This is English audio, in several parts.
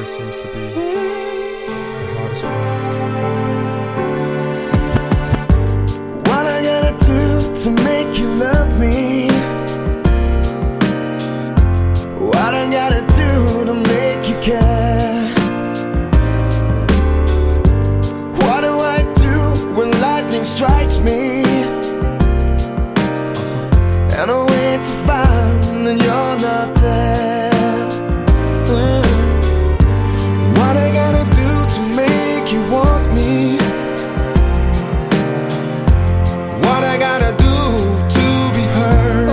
seems to be the hardest word. What I gotta do to make you love me? What I gotta do to make you care? What do I do when lightning strikes me? And I wait to find that you're not there. What I gotta do to make you want me? What I gotta do to be heard?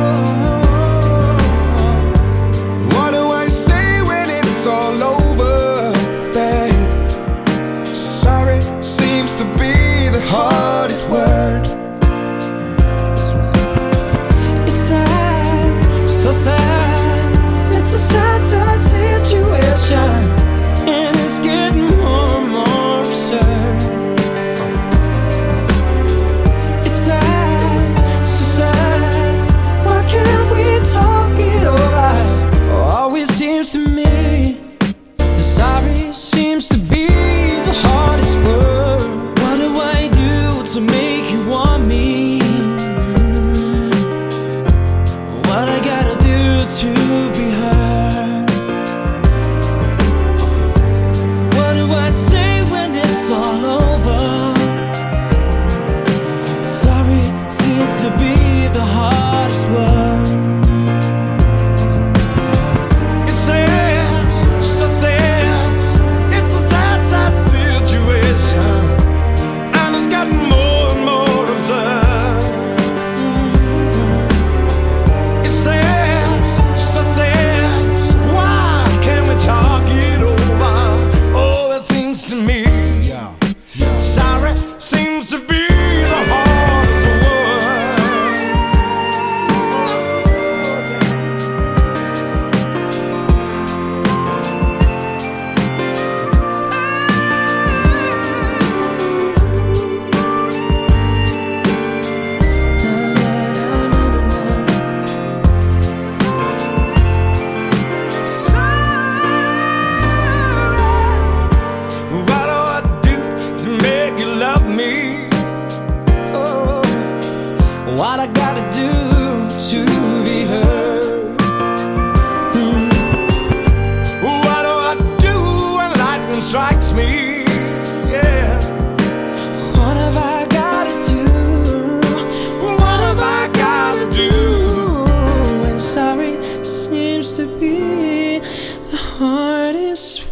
What do I say when it's all over, babe? Sorry seems to be the hardest word. That's right. It's sad, so sad. It's a sad, sad situation, and it's getting more and more absurd. It's sad, so sad. Why can't we talk it over? Always seems to me the sorry seems to be the hardest word. What do I do to make you want me? What I gotta do to be heard? What do I say when it's all over? Sorry seems to be the hardest word. It's sad, so sad. It's a sad, sad situation, and it's gotten more and more absurd. It's sad, so sad. Why can't we talk it over? Oh, it seems to me sorry seems to be the hardest What do I do to make you love me? Oh, what I gotta do to be heard? What do I do when lightning strikes me? Yeah. What have I gotta do? What have I gotta do? And sorry seems to be the hardest